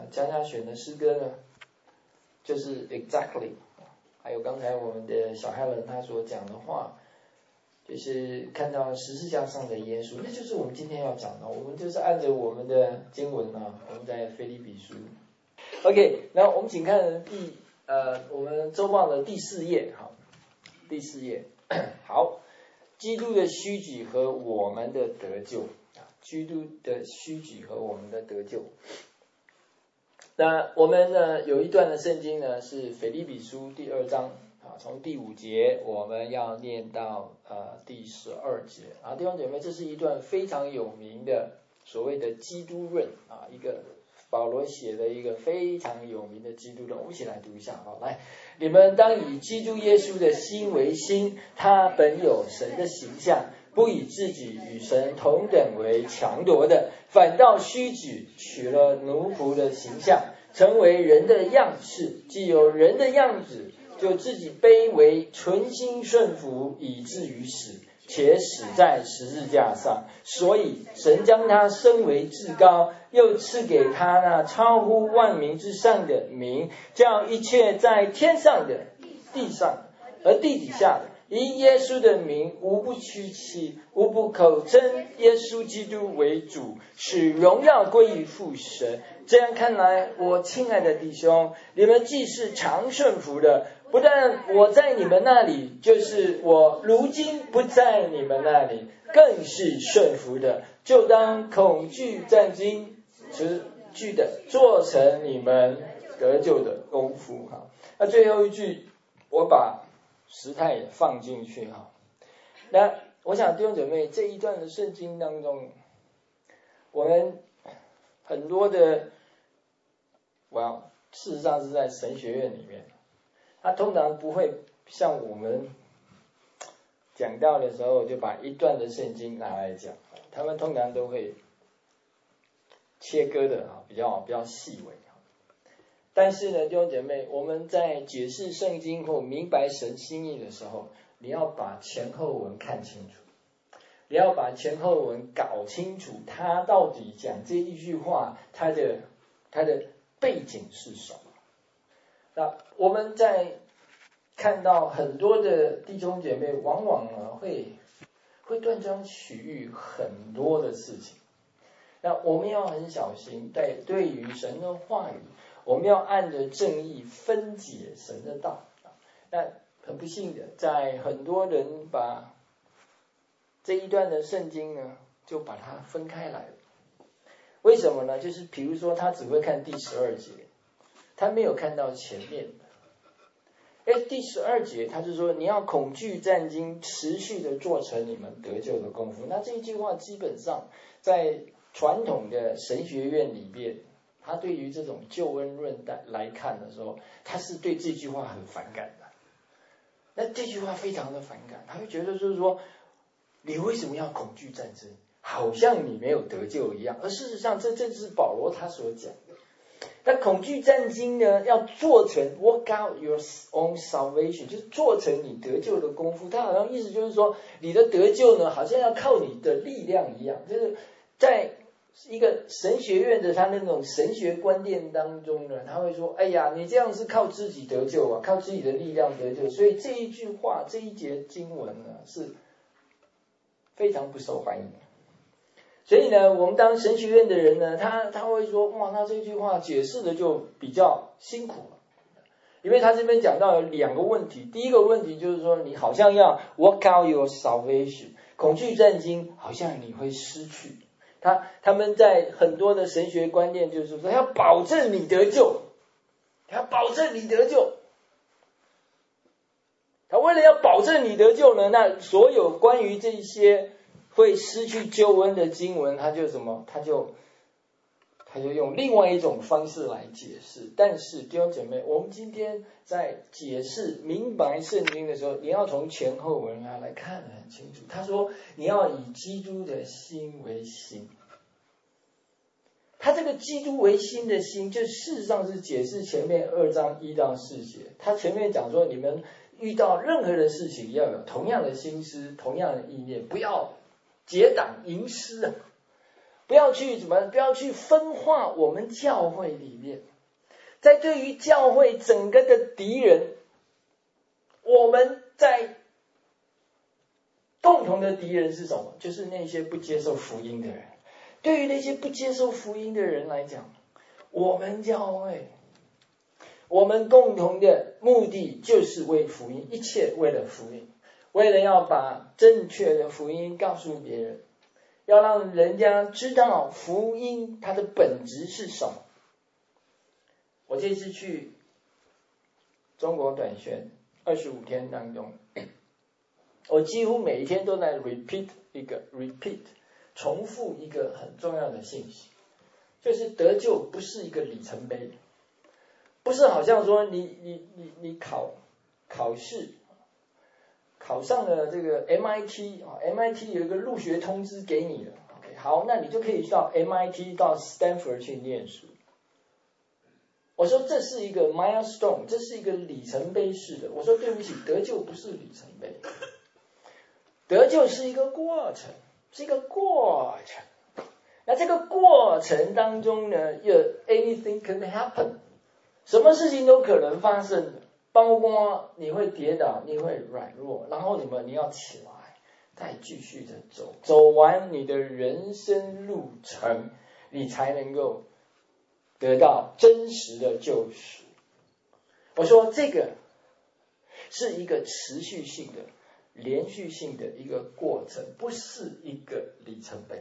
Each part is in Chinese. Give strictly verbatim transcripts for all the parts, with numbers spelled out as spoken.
佳佳选的诗歌呢，就是 exactly， 还有刚才我们的小海伦他所讲的话，就是看到十字架上的耶稣，那就是我们今天要讲的。我们就是按着我们的经文啊，我们在腓立比书。OK， 那我们请看第呃我们周报的第四页，好，第四页，好，基督的虚举和我们的得救啊，基督的虚举和我们的得救。那我们呢有一段的圣经呢是腓立比书第二章啊，从第五节我们要念到呃第十二节啊，弟兄姐妹，这是一段非常有名的所谓的基督论啊，一个保罗写的一个非常有名的基督论，我们一起来读一下啊，来，你们当以基督耶稣的心为心，他本有神的形象，不以自己与神同等为强夺的，反倒虚举，取了奴仆的形象，成为人的样式。既有人的样子，就自己卑微，存心顺服，以至于死，且死在十字架上。所以神将他升为至高，又赐给他那超乎万民之上的名，叫一切在天上的、地上和地底下的，以耶稣的名，无不屈膝，无不口称耶稣基督为主，使荣耀归于父神。这样看来，我亲爱的弟兄，你们既是常顺服的，不但我在你们那里，就是我如今不在你们那里，更是顺服的，就当恐惧战惊，持据的做成你们得救的功夫。那最后一句，我把时态也放进去哈。那我想弟兄姐妹，这一段的圣经当中，我们很多的，我要事实上是在神学院里面，他通常不会像我们讲到的时候就把一段的圣经拿来讲，他们通常都会切割的啊，比较比较细微。但是呢，弟兄姐妹，我们在解释圣经或明白神心意的时候，你要把前后文看清楚，你要把前后文搞清楚，他到底讲这一句话，他的他的背景是什么。那我们在看到很多的弟兄姐妹，往往呢会会断章取义很多的事情。那我们要很小心，在对于神的话语，我们要按着正义分解神的道。那很不幸的，在很多人把这一段的圣经呢，就把它分开来了。为什么呢？就是比如说，他只会看第十二节，他没有看到前面的。哎，第十二节他就说，你要恐惧战惊，持续的做成你们得救的功夫。那这一句话基本上在传统的神学院里面，他对于这种救恩论来看的时候，他是对这句话很反感的。那这句话非常的反感，他会觉得就是说，你为什么要恐惧战争？好像你没有得救一样。而事实上，这正是保罗他所讲的。那恐惧战惊呢，要做成 work out your own salvation， 就是做成你得救的功夫。他好像意思就是说，你的得救呢，好像要靠你的力量一样。就是在一个神学院的他那种神学观念当中呢，他会说，哎呀，你这样是靠自己得救啊，靠自己的力量得救。所以这一句话，这一节经文呢，是非常不受欢迎的。所以呢，我们当神学院的人呢，他他会说，哇，那这句话解释的就比较辛苦了，因为他这边讲到有两个问题。第一个问题就是说，你好像要 work out your salvation， 恐惧战惊，好像你会失去。他他们在很多的神学观念就是说，要保证你得救，要保证你得救。他为了要保证你得救呢，那所有关于这些会失去救恩的经文，他就什么？他就他就用另外一种方式来解释。但是弟兄姐妹，我们今天在解释明白圣经的时候，你要从前后文来看得很清楚。他说，你要以基督的心为心。他这个基督为心的心，就事实上是解释前面二章一到四节。他前面讲说，你们遇到任何的事情，要有同样的心思，同样的意念，不要结党营私啊！ 不要去怎么，不要去分化我们教会里面。在对于教会整个的敌人，我们在共同的敌人是什么？就是那些不接受福音的人。对于那些不接受福音的人来讲，我们教会，我们共同的目的就是为福音，一切为了福音，为了要把正确的福音告诉别人，要让人家知道福音它的本质是什么。我这次去中国短宣二十五天当中，我几乎每一天都在 repeat 一个 repeat 重复一个很重要的信息，就是得救不是一个里程碑，不是好像说你你你你考考试考上了这个 M I T 啊 ，M I T 有一个入学通知给你了 ，OK， 好，那你就可以到 M I T 到 Stanford 去念书。我说这是一个 milestone， 这是一个里程碑式的。我说对不起，得救不是里程碑，得救是一个过程，是一个过程。那这个过程当中呢，有 anything can happen， 什么事情都可能发生的，包括你会跌倒，你会软弱，然后你们你要起来，再继续的走，走完你的人生路程，你才能够得到真实的救赎。我说这个是一个持续性的、连续性的一个过程，不是一个里程碑。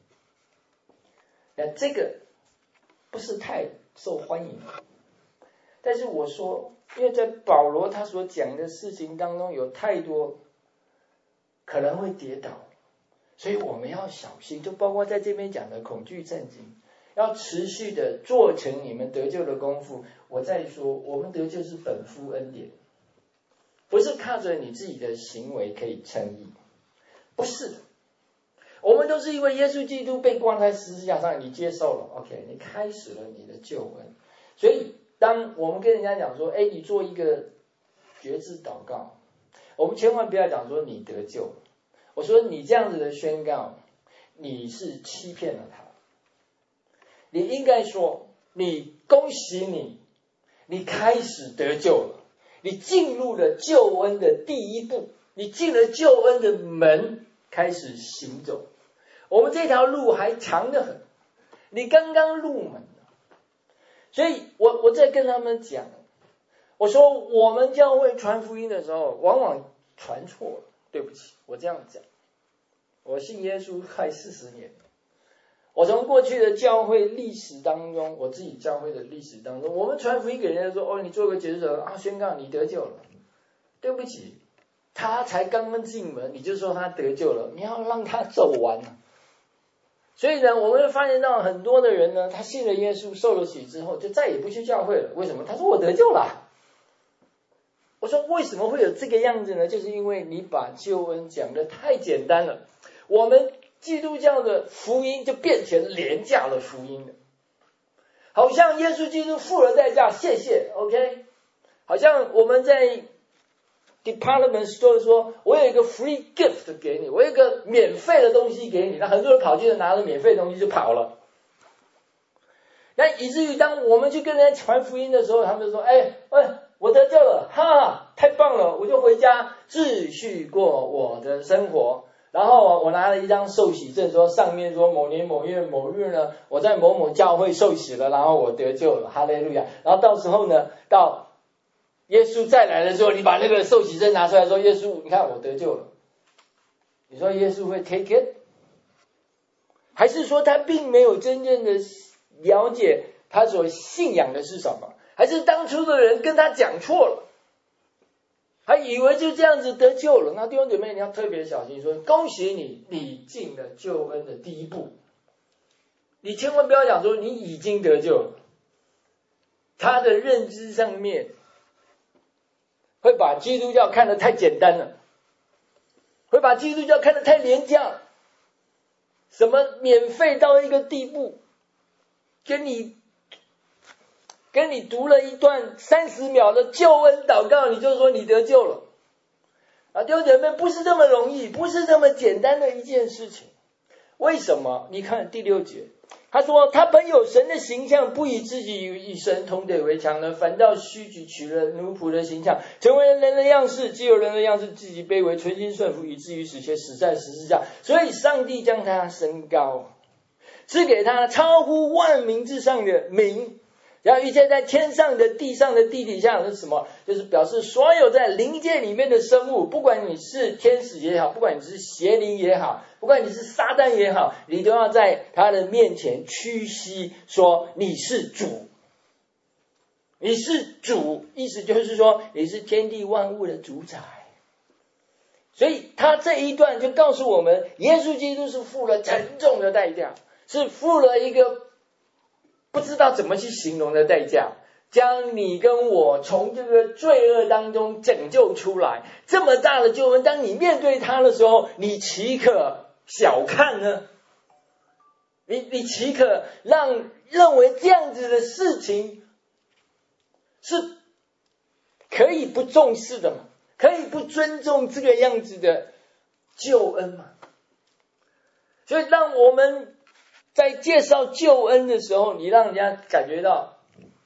那这个不是太受欢迎，但是我说，因为在保罗他所讲的事情当中有太多可能会跌倒，所以我们要小心，就包括在这边讲的恐惧战惊，要持续的做成你们得救的功夫。我再说，我们得救是本乎恩典，不是靠着你自己的行为可以称义，不是的。我们都是因为耶稣基督被挂在十字架上，你接受了 ，OK， 你开始了你的救恩。所以当我们跟人家讲说，哎，你做一个觉知祷告，我们千万不要讲说你得救了。我说你这样子的宣告，你是欺骗了他。你应该说，你恭喜你，你开始得救了，你进入了救恩的第一步，你进了救恩的门，开始行走。我们这条路还长得很，你刚刚入门了。所以我我在跟他们讲，我说我们教会传福音的时候，往往传错了，对不起，我这样讲。我信耶稣快四十年，我从过去的教会历史当中，我自己教会的历史当中，我们传福音给人家说，哦，你做个解释者啊，宣告你得救了。对不起，他才刚刚进门，你就说他得救了，你要让他走完。所以呢，我们会发现到很多的人呢，他信了耶稣，受了洗之后，就再也不去教会了。为什么？他说我得救了。我说为什么会有这个样子呢？就是因为你把救恩讲得太简单了，我们基督教的福音就变成廉价的福音了，好像耶稣基督付了代价，谢谢 ，OK， 好像我们在Department Store 说，我有一个 free gift 给你，我有一个免费的东西给你，那很多人跑去拿了免费的东西就跑了。那以至于当我们去跟人家传福音的时候，他们就说，哎哎，我得救了，哈，太棒了，我就回家继续过我的生活。然后我拿了一张受洗证，说上面说某年某月某日呢，我在某某教会受洗了，然后我得救了，哈利路亚。然后到时候呢，到耶稣再来的时候，你把那个受洗证拿出来说，耶稣，你看我得救了。你说耶稣会 take it？ 还是说他并没有真正的了解他所信仰的是什么？还是当初的人跟他讲错了，还以为就这样子得救了？那弟兄姐妹，你要特别小心说，恭喜你，你进了救恩的第一步。你千万不要讲说你已经得救了，他的认知上面会把基督教看得太简单了，会把基督教看得太廉价，什么免费到一个地步，跟你跟你读了一段三十秒的救恩祷告，你就说你得救了啊！弟兄姐妹，不是这么容易，不是这么简单的一件事情。 为什么？你看第六节，他说他本有神的形象，不以自己与神同等为强呢，反倒虚举，取了奴仆的形象，成为人的样式。既有人的样式，自己卑微，存心顺服，以至于死，且死在十字架。所以上帝将他升高，赐给他超乎万民之上的名。然后一切在天上的、地上的、地底下是什么？就是表示所有在灵界里面的生物，不管你是天使也好，不管你是邪灵也好，不管你是撒旦也好，你都要在他的面前屈膝，说你是主，你是主，意思就是说你是天地万物的主宰。所以他这一段就告诉我们，耶稣基督是付了沉重的代价，是付了一个不知道怎么去形容的代价，将你跟我从这个罪恶当中拯救出来。这么大的救恩，当你面对他的时候，你岂可小看呢？你你岂可让认为这样子的事情是可以不重视的吗？可以不尊重这个样子的救恩吗？所以让我们在介绍救恩的时候，你让人家感觉到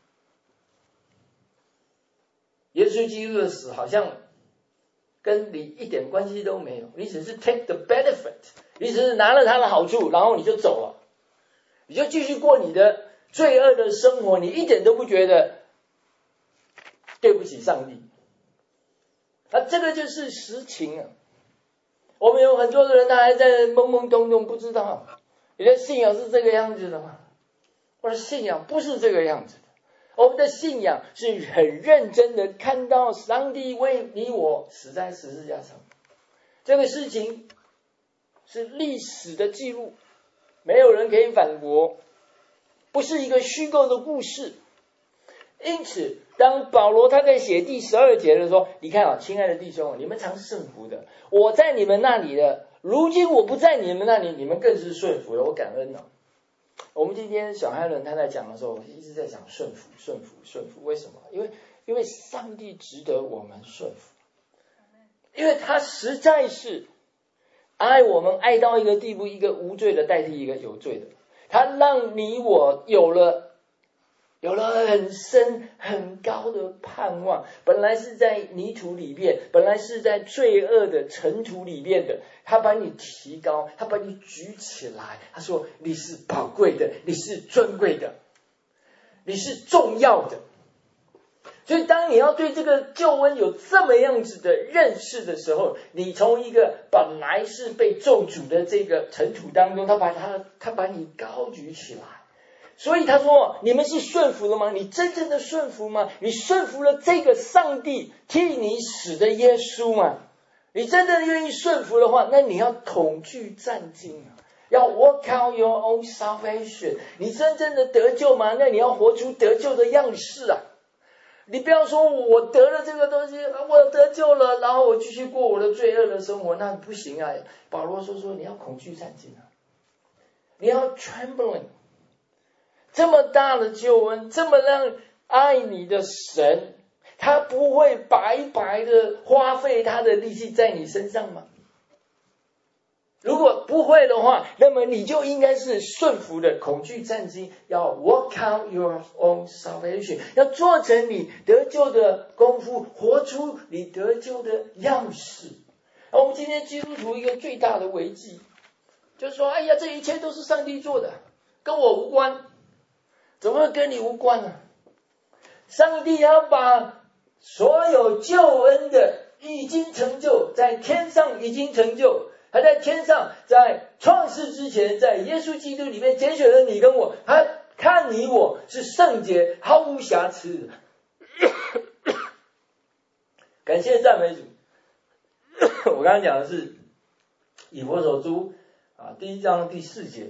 耶稣基督的死好像跟你一点关系都没有，你只是 take the benefit， 你只是拿了他的好处，然后你就走了，你就继续过你的罪恶的生活，你一点都不觉得对不起上帝。那这个就是实情啊。我们有很多的人他还在懵懵懂懂，不知道你的信仰是这个样子的吗？我的信仰不是这个样子的。我们的信仰是很认真的看到上帝为你我死在十字架上，这个事情是历史的记录，没有人可以反驳，不是一个虚构的故事。因此当保罗他在写第十二节的时候，你看啊，亲爱的弟兄，你们常是顺服的，我在你们那里的，如今我不在你们那里，你们更是顺服了，我感恩啊。我们今天小孩人他在讲的时候，一直在讲顺服顺服顺服。为什么？因为因为上帝值得我们顺服，因为他实在是爱我们爱到一个地步，一个无罪的代替一个有罪的，他让你我有了有了很深很高的盼望，本来是在泥土里面，本来是在罪恶的尘土里面的，他把你提高，他把你举起来，他说你是宝贵的，你是尊贵的，你是重要的。所以当你要对这个救恩有这么样子的认识的时候，你从一个本来是被咒诅的这个尘土当中，他把他他把你高举起来。所以他说，你们是顺服了吗？你真正的顺服吗？你顺服了这个上帝替你死的耶稣吗？你真的愿意顺服的话，那你要恐惧战惊啊，要 work out your own salvation。 你真正的得救吗？那你要活出得救的样式啊。你不要说我得了这个东西，我得救了，然后我继续过我的罪恶的生活，那不行啊。保罗说说你要恐惧战惊啊，你要 trembling。这么大的救恩，这么让爱你的神，他不会白白的花费他的力气在你身上吗？如果不会的话，那么你就应该是顺服的，恐惧战惊，要 work out your own salvation， 要做成你得救的功夫，活出你得救的样式。我们今天基督徒一个最大的危机，就是说，哎呀，这一切都是上帝做的，跟我无关。怎么会跟你无关呢？上帝要把所有救恩的已经成就，在天上已经成就，他在天上，在创世之前，在耶稣基督里面拣选了你跟我，他看你我是圣洁毫无瑕疵的。感谢赞美主。我刚刚讲的是以弗所书啊第一章第四节。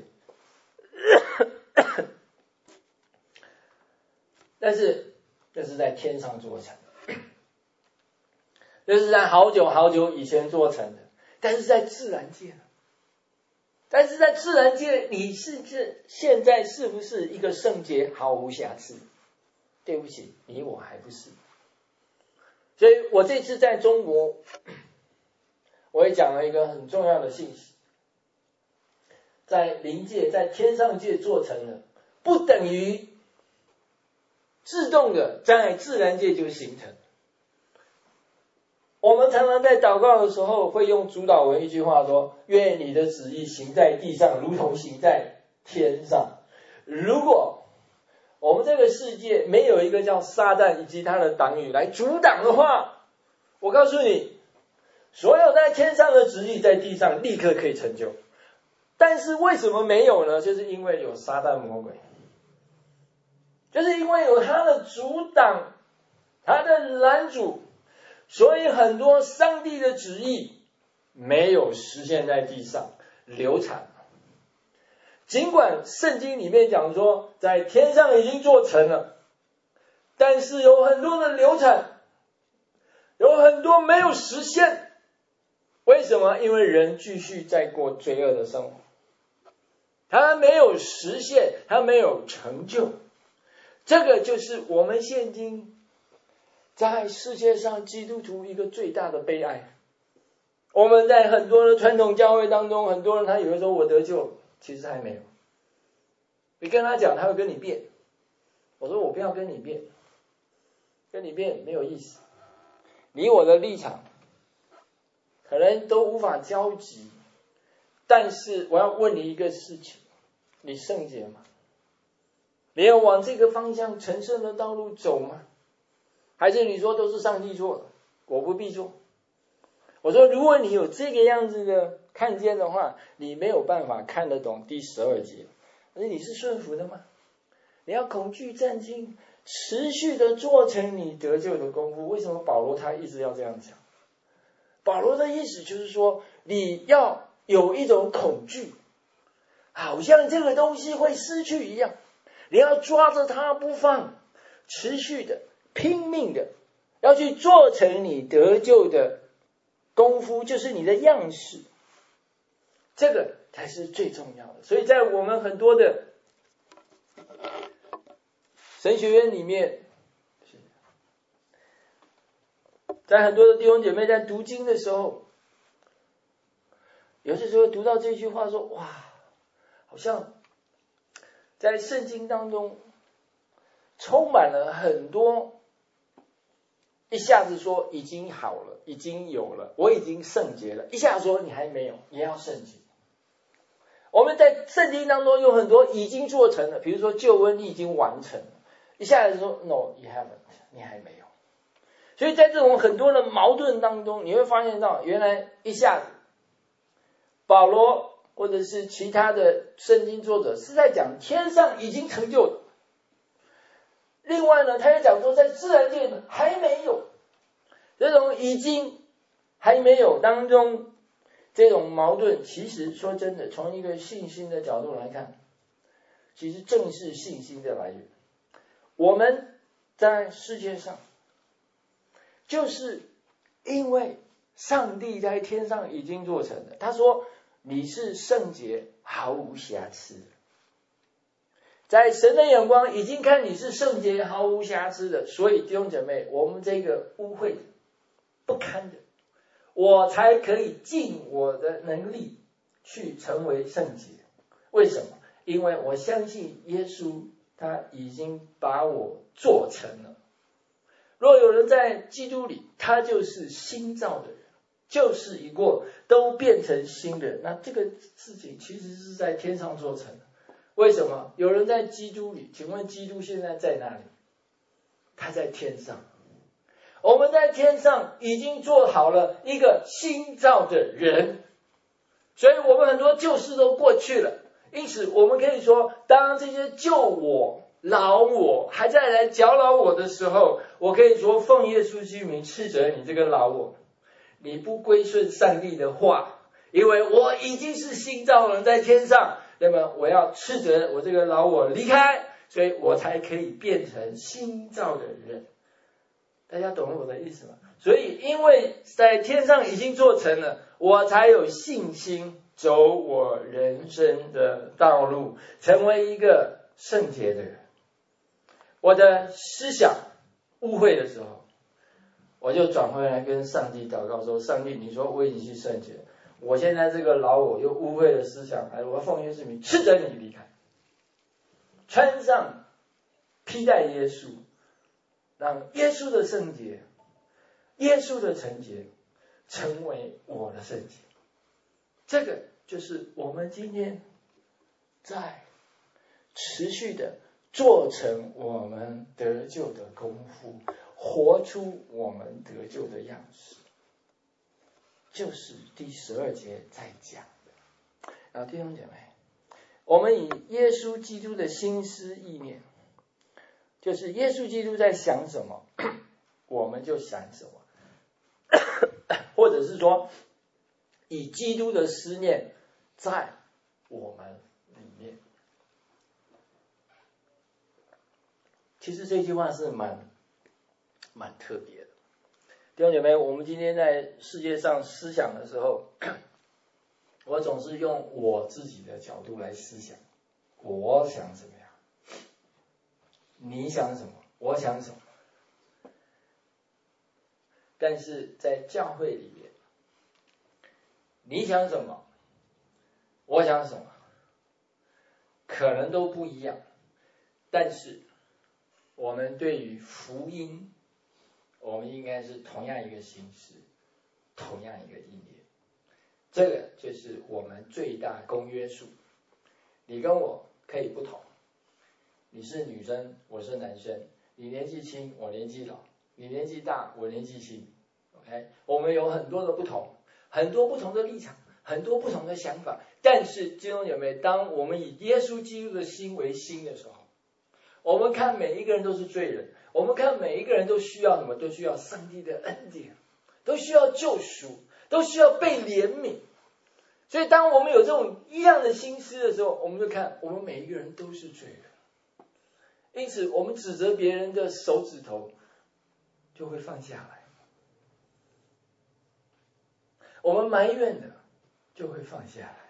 但是这是在天上做成的，这是在好久好久以前做成的，但是在自然界，但是在自然界，你是这现在是不是一个圣洁毫无瑕疵？对不起，你我还不是。所以我这次在中国，我也讲了一个很重要的信息， 在灵界在天上界做成了，不等于自动的在自然界就形成。我们常常在祷告的时候会用主祷文一句话说，愿你的旨意行在地上如同行在天上。如果我们这个世界没有一个叫撒旦以及他的党羽来阻挡的话，我告诉你，所有在天上的旨意在地上立刻可以成就。但是为什么没有呢？就是因为有撒旦魔鬼，就是因为有他的阻挡，他的拦阻，所以很多上帝的旨意没有实现在地上，流产。尽管圣经里面讲说在天上已经做成了，但是有很多的流产，有很多没有实现。为什么？因为人继续在过罪恶的生活，他没有实现，他没有成就。这个就是我们现今在世界上基督徒一个最大的悲哀。我们在很多的传统教会当中，很多人他以为说我得救了，其实还没有。你跟他讲，他会跟你辩。我说我不要跟你辩，跟你辩没有意思。你我的立场可能都无法交集，但是我要问你一个事情，你圣洁吗？你要往这个方向成圣的道路走吗？还是你说都是上帝做的，我不必做？我说如果你有这个样子的看见的话，你没有办法看得懂第十二节。而你是顺服的吗？你要恐惧战惊，持续的做成你得救的功夫。为什么保罗他一直要这样讲？保罗的意思就是说，你要有一种恐惧，好像这个东西会失去一样，你要抓着它不放，持续的拼命的要去做成你得救的功夫，就是你的样式，这个才是最重要的。所以在我们很多的神学院里面，在很多的弟兄姐妹在读经的时候，有些时候读到这句话说，哇，好像在圣经当中充满了很多，一下子说已经好了，已经有了，我已经圣洁了，一下子说你还没有，也要圣洁。我们在圣经当中有很多已经做成了，比如说救恩你已经完成了，一下子说 no you haven't， 你还没有。所以在这种很多的矛盾当中，你会发现到原来一下子保罗或者是其他的圣经作者是在讲天上已经成就的，另外呢他也讲说在自然界呢还没有，这种已经还没有当中这种矛盾，其实说真的，从一个信心的角度来看，其实正是信心的来源。我们在世界上就是因为上帝在天上已经做成了，他说你是圣洁毫无瑕疵的，在神的眼光已经看你是圣洁毫无瑕疵的。所以弟兄姐妹，我们这个污秽不堪的，我才可以尽我的能力去成为圣洁。为什么？因为我相信耶稣他已经把我做成了。若有人在基督里，他就是新造的人，旧事已过，都变成新人。那这个事情其实是在天上做成的。为什么？有人在基督里，请问基督现在在哪里？他在天上。我们在天上已经做好了一个新造的人，所以我们很多旧事都过去了。因此我们可以说，当这些旧我老我还在来搅扰我的时候，我可以说奉耶稣基督名斥责你这个老我，你不归顺上帝的话，因为我已经是新造人在天上，那么我要斥责我这个老我离开，所以我才可以变成新造的人。大家懂了我的意思吗？所以因为在天上已经做成了，我才有信心走我人生的道路，成为一个圣洁的人。我的思想误会的时候，我就转回来跟上帝祷告说，上帝你说我已经是圣洁， 我现在这个老我又污秽的思想，哎，我要奉耶稣名斥责你离开，穿上披戴耶稣，让耶稣的圣洁，耶稣的纯洁成为我的圣洁。这个就是我们今天在持续的做成我们得救的功夫，活出我们得救的样式，就是第十二节在讲的。然后弟兄姐妹，我们以耶稣基督的心思意念，就是耶稣基督在想什么，我们就想什么，或者是说以基督的思念在我们里面。其实这句话是蛮蛮特别的。弟兄姐妹，我们今天在世界上思想的时候，我总是用我自己的角度来思想，我想怎么样，你想什么，我想什么。但是在教会里面，你想什么，我想什么，可能都不一样，但是我们对于福音，我们应该是同样一个心思，同样一个意念。这个就是我们最大公约数。你跟我可以不同，你是女生，我是男生，你年纪轻，我年纪老，你年纪大，我年纪轻。OK， 我们有很多的不同，很多不同的立场，很多不同的想法。但是弟兄姐妹，当我们以耶稣基督的心为心的时候，我们看每一个人都是罪人，我们看每一个人都需要什么？都需要上帝的恩典，都需要救赎，都需要被怜悯。所以当我们有这种一样的心思的时候，我们就看我们每一个人都是罪人。因此我们指责别人的手指头就会放下来，我们埋怨的就会放下来。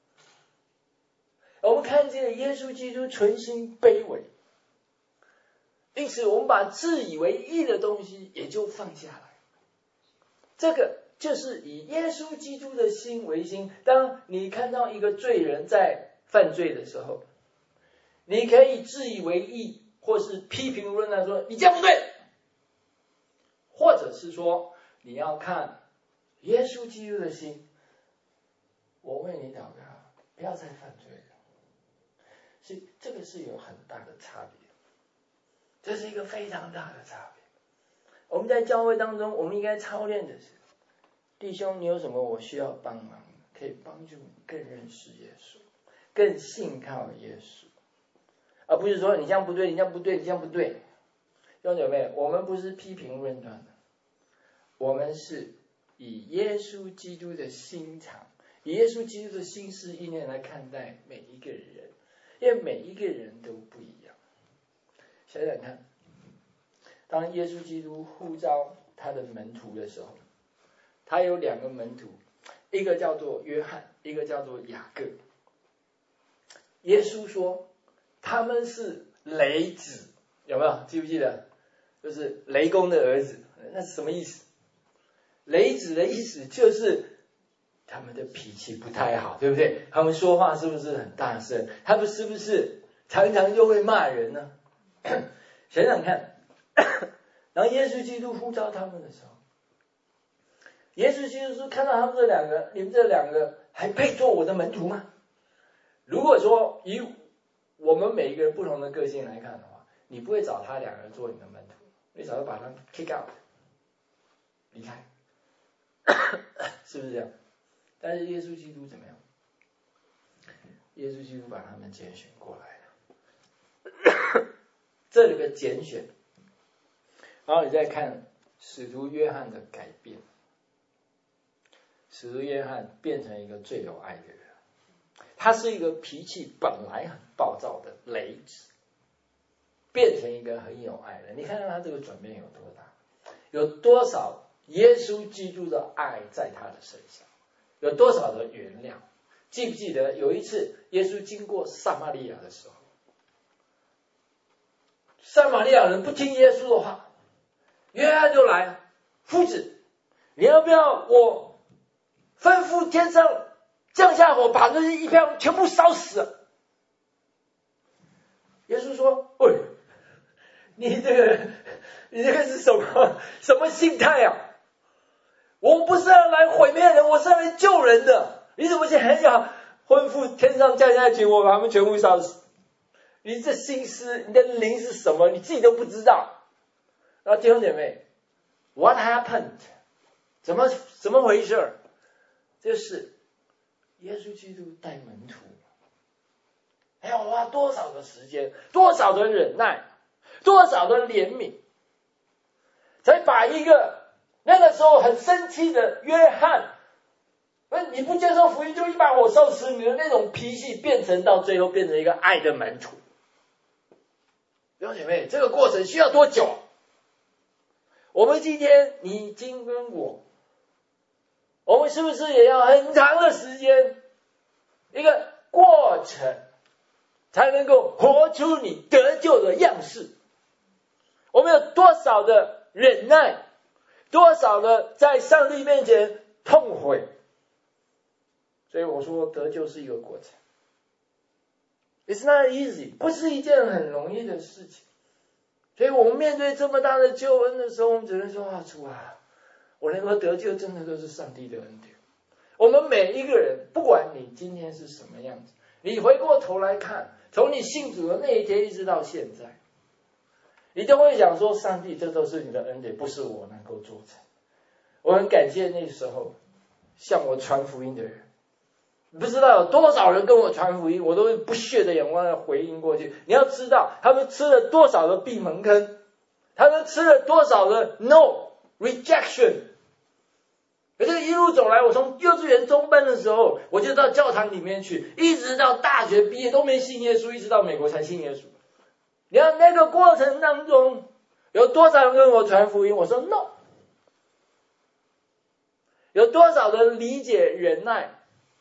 我们看见耶稣基督存心卑微，因此我们把自以为义的东西也就放下来。这个就是以耶稣基督的心为心。当你看到一个罪人在犯罪的时候，你可以自以为义，或是批评论断说你这样不对，或者是说你要看耶稣基督的心，我为你祷告，不要再犯罪了。所以这个是有很大的差别，这是一个非常大的差别。我们在教会当中，我们应该操练的是，弟兄，你有什么我需要帮忙，可以帮助你更认识耶稣，更信靠耶稣，而不是说你这样不对，你这样不对，你这样不对。弟兄姐妹，我们不是批评论断的，我们是以耶稣基督的心肠，以耶稣基督的心思意念来看待每一个人，因为每一个人都不一样。想想看，当耶稣基督呼召他的门徒的时候，他有两个门徒，一个叫做约翰，一个叫做雅各。耶稣说他们是雷子，有没有记不记得？就是雷公的儿子。那是什么意思？雷子的意思就是他们的脾气不太好，对不对？他们说话是不是很大声？他们是不是常常就会骂人呢？想想看，然后耶稣基督呼召他们的时候，耶稣基督说看到他们这两个，你们这两个还配做我的门徒吗？如果说以我们每一个人不同的个性来看的话，你不会找他两个人做你的门徒，你早就把他们 kick out 离开，是不是这样？但是耶稣基督怎么样？耶稣基督把他们拣选过来了。这里的拣选，然后你再看使徒约翰的改变，使徒约翰变成一个最有爱的人。他是一个脾气本来很暴躁的雷子，变成一个很有爱的人。你看看他这个转变有多大，有多少耶稣基督的爱在他的身上，有多少的原谅。记不记得有一次耶稣经过撒玛利亚的时候，撒玛利亚人不听耶稣的话，约翰就来了，夫子，你要不要我吩咐天上降下火，把那些异教全部烧死了。耶稣说：“喂，你这个，你这个是什么什么心态啊？我不是要来毁灭人，我是要来救人的。你怎么还想吩咐天上降下群火，把他们全部烧死？你这心思，你的灵是什么？你自己都不知道。”然后弟兄姐妹 ，What happened？ 怎么怎么回事？就是耶稣基督带门徒，还要花多少的时间，多少的忍耐，多少的怜悯，才把一个那个时候很生气的约翰，你不接受福音就一把火烧死你的那种脾气，变成到最后变成一个爱的门徒。弟兄姐妹，这个过程需要多久？我们今天你今跟我，我们是不是也要很长的时间，一个过程，才能够活出你得救的样式？我们有多少的忍耐，多少的在上帝面前痛悔？所以我说得救是一个过程。It's not easy， 不是一件很容易的事情。所以我们面对这么大的救恩的时候，我们只能说啊，主啊，我能够得救真的都是上帝的恩典。我们每一个人，不管你今天是什么样子，你回过头来看，从你信主的那一天一直到现在，你都会想说，上帝，这都是你的恩典，不是我能够做成。我很感谢那时候向我传福音的人，不知道有多少人跟我传福音，我都不屑的眼光的回应过去。你要知道，他们吃了多少的闭门羹，他们吃了多少的 no rejection。可是一路走来，我从幼稚园中班的时候，我就到教堂里面去，一直到大学毕业都没信耶稣，一直到美国才信耶稣。你看那个过程当中，有多少人跟我传福音？我说 no。有多少的理解忍耐？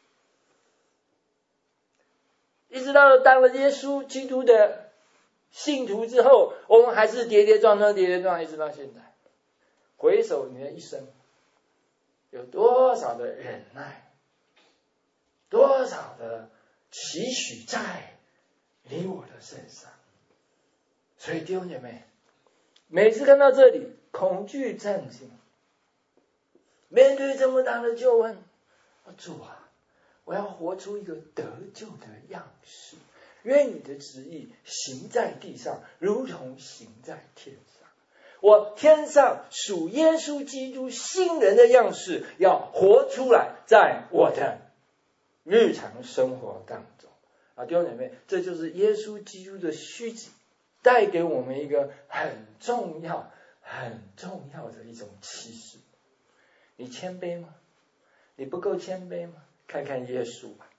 一直到当了耶稣基督的信徒之后，我们还是跌跌撞撞跌跌撞撞，一直到现在。回首你的一生，有多少的忍耐，多少的期许在你我的身上。所以弟兄姐妹，每次看到这里，恐惧战惊，面对这么大的救恩，主啊，我要活出一个得救的样式，愿你的旨意行在地上，如同行在天上。我天上属耶稣基督新人的样式要活出来，在我的日常生活当中。啊，弟兄姐妹，这就是耶稣基督的虚己带给我们一个很重要、很重要的一种启示。你谦卑吗？你不够谦卑吗？看看耶稣吧，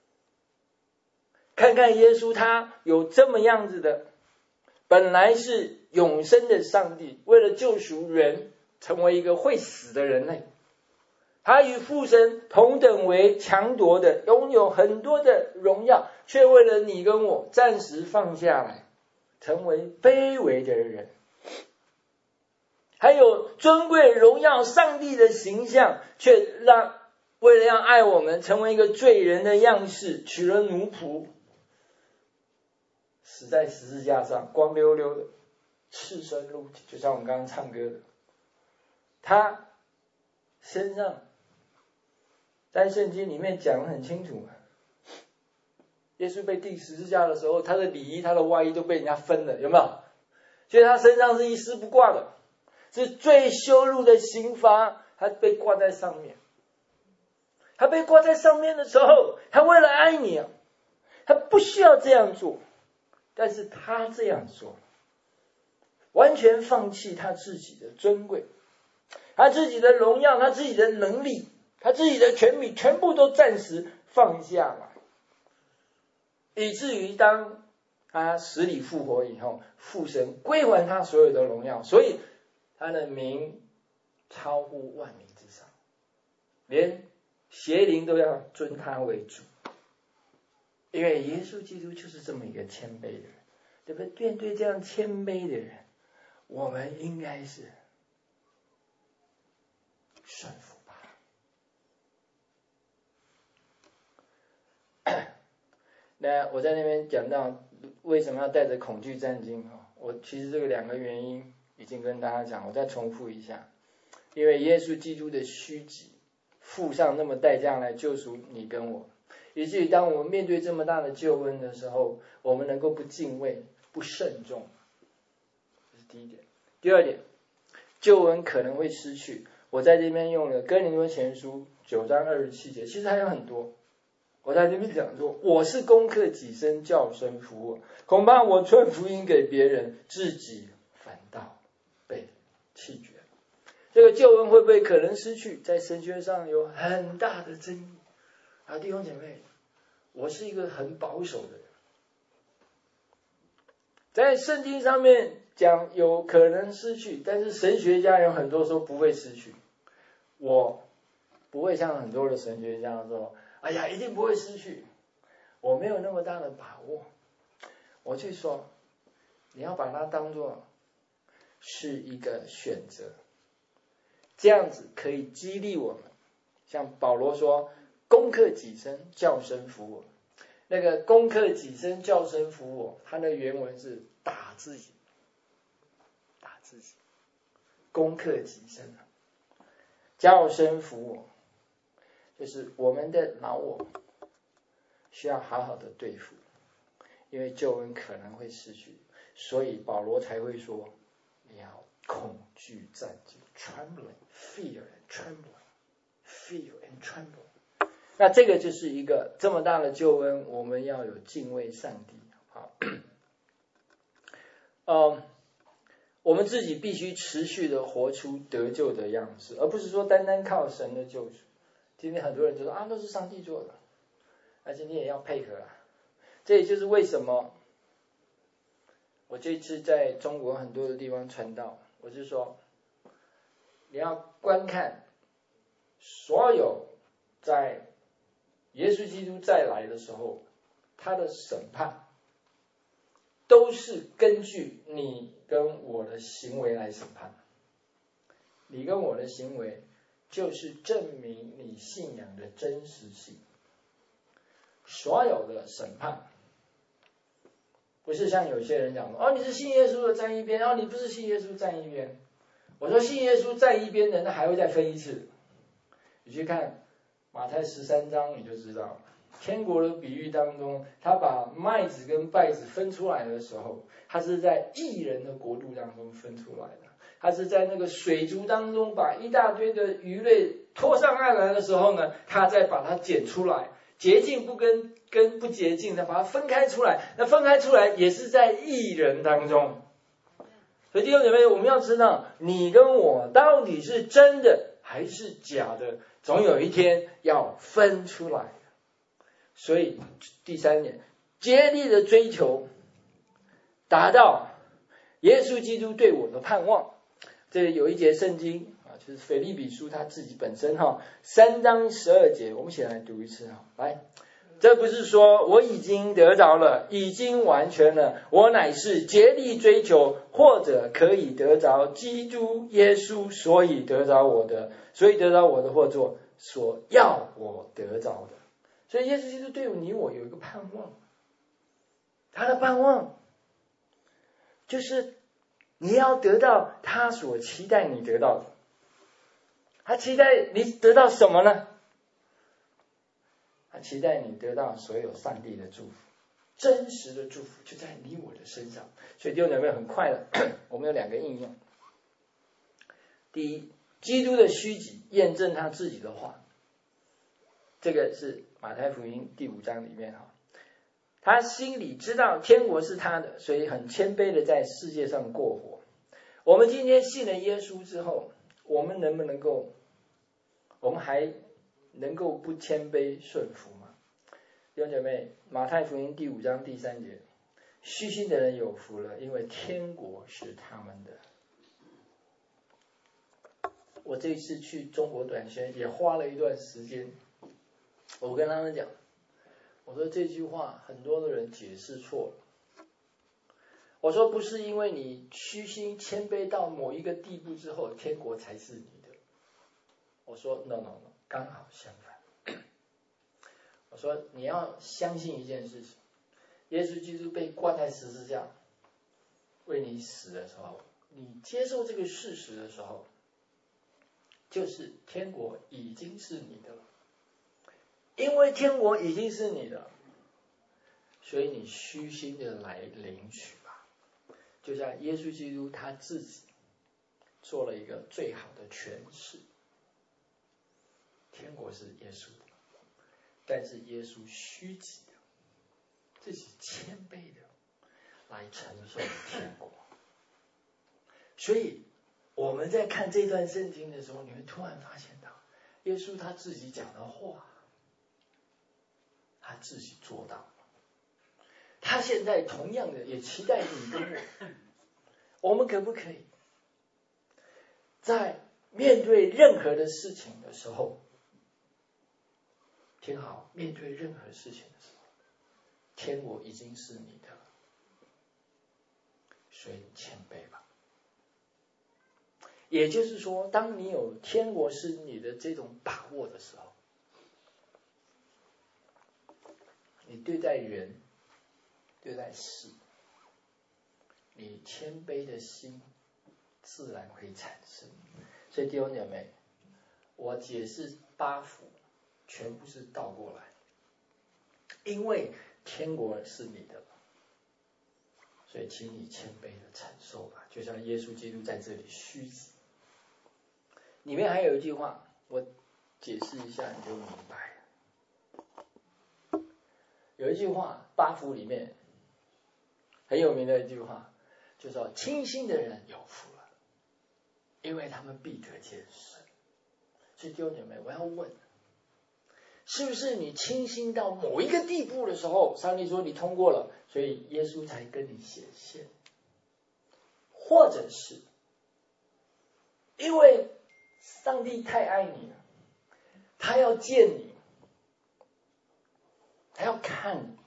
看看耶稣，他有这么样子的，本来是永生的上帝，为了救赎人，成为一个会死的人类，他与父神同等为强夺的，拥有很多的荣耀，却为了你跟我暂时放下来，成为卑微的人。还有尊贵荣耀上帝的形象，却让为了要爱我们，成为一个罪人的样式，取了奴仆，死在十字架上，光溜溜的，赤身露体，就像我们刚刚唱歌的。他身上在圣经里面讲得很清楚，耶稣被钉十字架的时候，他的里衣、他的外衣都被人家分了，有没有？所以他身上是一丝不挂的，是最羞辱的刑罚，他被挂在上面。他被挂在上面的时候，他为了爱你啊，他不需要这样做，但是他这样做，完全放弃他自己的尊贵，他自己的荣耀，他自己的能力，他自己的权柄，全部都暂时放下来，以至于当他死里复活以后，父神归还他所有的荣耀，所以他的名超乎万名之上，连邪灵都要尊他为主。因为耶稣基督就是这么一个谦卑的人，对不对？面对这样谦卑的人，我们应该是顺服吧。 那我在那边讲到为什么要带着恐惧战兢，我其实这个两个原因已经跟大家讲，我再重复一下。因为耶稣基督的虚己付上那么代价来救赎你跟我，以至于当我们面对这么大的救恩的时候，我们能够不敬畏不慎重，这是第一点。第二点，救恩可能会失去，我在这边用了哥林多前书九章二十七节，其实还有很多，我在这边讲说，我是攻克己身，叫神服我，恐怕我传福音给别人，自己反倒被弃绝。这个救恩会不会可能失去，在神学上有很大的争议啊，弟兄姐妹，我是一个很保守的人，在圣经上面讲有可能失去，但是神学家有很多说不会失去，我不会像很多的神学家说，哎呀，一定不会失去，我没有那么大的把握。我去说，你要把它当作是一个选择，这样子可以激励我们。像保罗说，攻克己身，叫声服我。那个攻克己身，叫声服我，它的原文是打自己，打自己，攻克己身，叫声服我，就是我们的老我需要好好的对付，因为救恩可能会失去，所以保罗才会说，你要恐惧战兢 ，trembling, fear and trembling, fear and trembling。那这个就是一个这么大的救恩，我们要有敬畏上帝。好，嗯，我们自己必须持续的活出得救的样子，而不是说单单靠神的救赎。今天很多人就说啊，都是上帝做的，那今天也要配合啊。这也就是为什么我这次在中国很多的地方传道，我就说你要观看所有在耶稣基督再来的时候，他的审判都是根据你跟我的行为来审判。你跟我的行为就是证明你信仰的真实性。所有的审判不是像有些人讲的，哦，你是信耶稣的站一边，哦，你不是信耶稣站一边。我说信耶稣站一边的，那还会再分一次。你去看马太十三章你就知道了，天国的比喻当中，他把麦子跟稗子分出来的时候，他是在义人的国度当中分出来的，他是在那个水族当中把一大堆的鱼类拖上岸来的时候呢，他再把它捡出来，洁净不跟跟不洁净的把它分开出来，那分开出来也是在义人当中。所以弟兄姐妹，我们要知道你跟我到底是真的还是假的，总有一天要分出来。所以第三点，竭力的追求达到耶稣基督对我的盼望。这里有一节圣经啊，就是腓立比书他自己本身哈，三章十二节，我们一起来读一次哈，来。这不是说我已经得着了，已经完全了，我乃是竭力追求，或者可以得着基督耶稣，所以得着我的，所以得着我的，或者所要我得着的。所以耶稣基督对你我有一个盼望，他的盼望就是你要得到他所期待你得到的。他期待你得到什么呢？他期待你得到所有上帝的祝福，真实的祝福就在你我的身上。所以弟兄姊妹，很快的，我们有两个应用。第一，基督的虚己验证他自己的话，这个是马太福音第五章里面哈，他心里知道天国是他的，所以很谦卑的在世界上过活。我们今天信了耶稣之后，我们能不能够，我们还能够不谦卑顺服吗？弟兄姐妹，马太福音第五章第三节，虚心的人有福了，因为天国是他们的。我这一次去中国短宣也花了一段时间，我跟他们讲，我说这句话很多的人解释错了。我说不是因为你虚心谦卑到某一个地步之后，天国才是你的。我说 no no no， 刚好相反。 我说你要相信一件事情，耶稣基督被挂在十字架为你死的时候，你接受这个事实的时候，就是天国已经是你的了。因为天国已经是你的，所以你虚心的来领取吧。就像耶稣基督他自己做了一个最好的诠释，天国是耶稣的，但是耶稣虚己的，自己谦卑的来承受天国。所以我们在看这段圣经的时候，你会突然发现到耶稣他自己讲的话，他自己做到。他现在同样的也期待你跟我，我们可不可以在面对任何的事情的时候，听好，面对任何事情的时候，天国已经是你的了，所以谦卑吧。也就是说，当你有天国是你的这种把握的时候，你对待人对待事，你谦卑的心自然会产生。所以弟兄姐妹，我解释八福全部是倒过来，因为天国是你的，所以请你谦卑的承受吧。就像耶稣基督在这里虚己。里面还有一句话，我解释一下你就明白了。有一句话，八福里面很有名的一句话，就说清心的人有福了，因为他们必得见神。所以弟兄姐妹，我要问，是不是你清心到某一个地步的时候，上帝说你通过了，所以耶稣才跟你显现？或者是因为上帝太爱你了，他要见你，他要看你，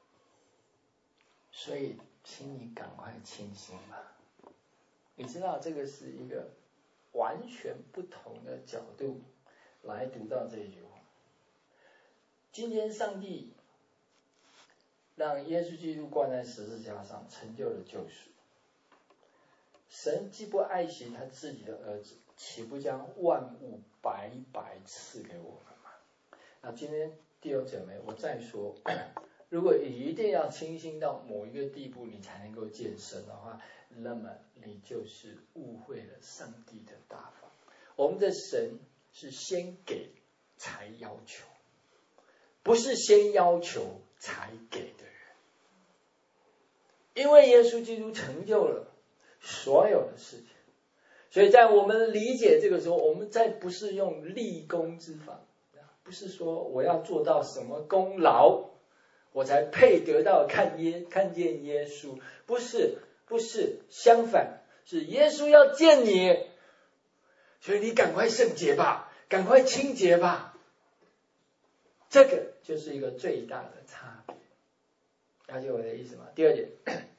所以请你赶快清心吧。你知道这个是一个完全不同的角度来读到这句话。今天上帝让耶稣基督挂在十字架上，成就了救赎。神既不爱惜他自己的儿子，岂不将万物白白赐给我们吗？那今天弟兄姐妹，我再说，如果一定要清心到某一个地步你才能够见神的话，那么你就是误会了上帝的大方。我们的神是先给才要求，不是先要求才给的人。因为耶稣基督成就了所有的事情，所以在我们理解这个时候，我们再不是用立功之法，不是说我要做到什么功劳我才配得到看耶看见耶稣，不是不是，相反是耶稣要见你，所以你赶快圣洁吧，赶快清洁吧。这个就是一个最大的差别，了解我的意思吗？第二点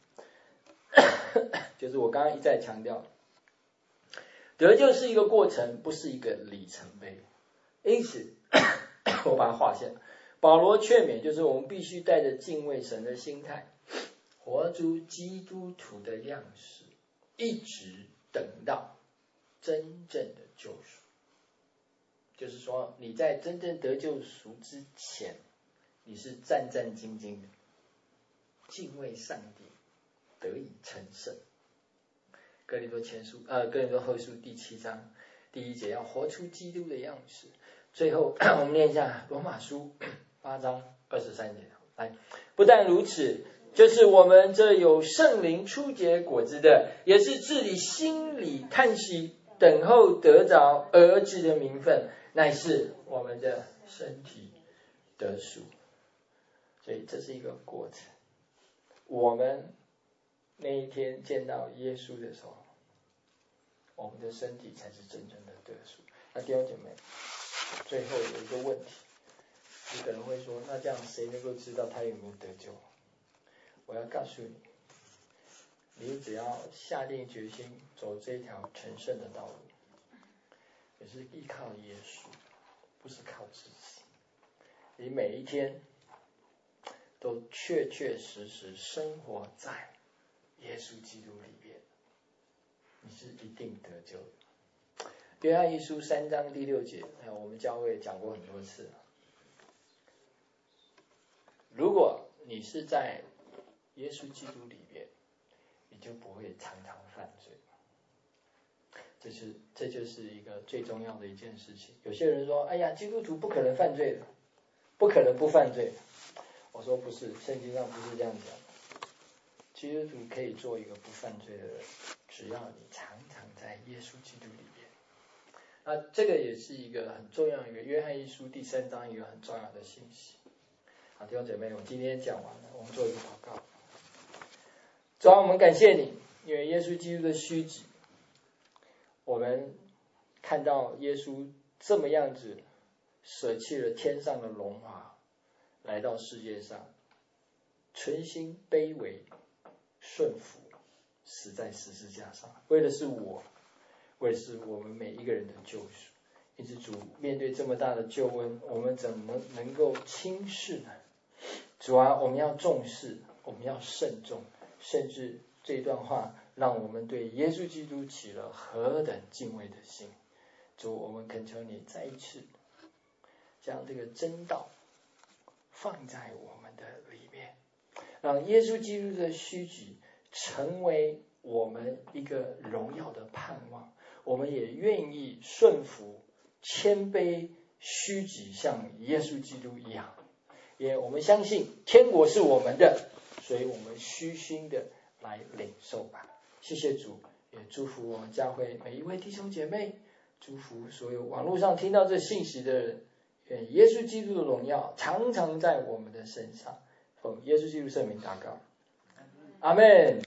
就是我刚刚一再强调，得救是一个过程，不是一个里程碑。因此我把它划线。保罗劝勉就是我们必须带着敬畏神的心态，活出基督徒的样式，一直等到真正的救赎。就是说你在真正得救赎之前，你是战战兢兢的，敬畏上帝，得以成圣。哥林多前书呃哥林多后书第七章第一节，要活出基督的样式。最后我们念一下罗马书八章二十三节，来，不但如此，就是我们这有圣灵初结果子的，也是自己心里叹息，等候得着儿子的名分，乃是我们的身体得赎。所以这是一个过程。我们那一天见到耶稣的时候，我们的身体才是真正的得赎。那弟兄姐妹，最后有一个问题，你可能会说，那这样谁能够知道他有没有得救？我要告诉你，你只要下定决心走这条成圣的道路，也是依靠耶稣，不是靠自己。 你每一天都确确实实生活在耶稣基督里面，你是一定得救的。约翰一书三章第六节，我们教会讲过很多次。如果你是在耶稣基督里面，你就不会常常犯罪。这是这就是一个最重要的一件事情。有些人说：“哎呀，基督徒不可能犯罪的，不可能不犯罪。”我说不是，圣经上不是这样讲。基督徒可以做一个不犯罪的人，只要你常常在耶稣基督里面。那这个也是一个很重要的一个约翰一书第三章一个很重要的信息。好，弟兄姐妹，我今天讲完了，我们做一个祷告。主啊，我们感谢你，因为耶稣基督的虚己，我们看到耶稣这么样子舍弃了天上的荣华，来到世界上，存心卑微顺服，死在十字架上，为的是我，为的是我们每一个人的救赎。因此主，面对这么大的救恩，我们怎么能够轻视呢？主啊，我们要重视，我们要慎重，甚至这段话让我们对耶稣基督起了何等敬畏的心。主，我们恳求你再一次将这个真道放在我们的里面，让耶稣基督的虚己成为我们一个荣耀的盼望。我们也愿意顺服、谦卑、虚己，像耶稣基督一样。因为我们相信天国是我们的，所以我们虚心的来领受吧。谢谢主，也祝福我们教会每一位弟兄姐妹，祝福所有网络上听到这信息的人。愿耶稣基督的荣耀常常在我们的身上。奉耶稣基督圣名祷告，阿们。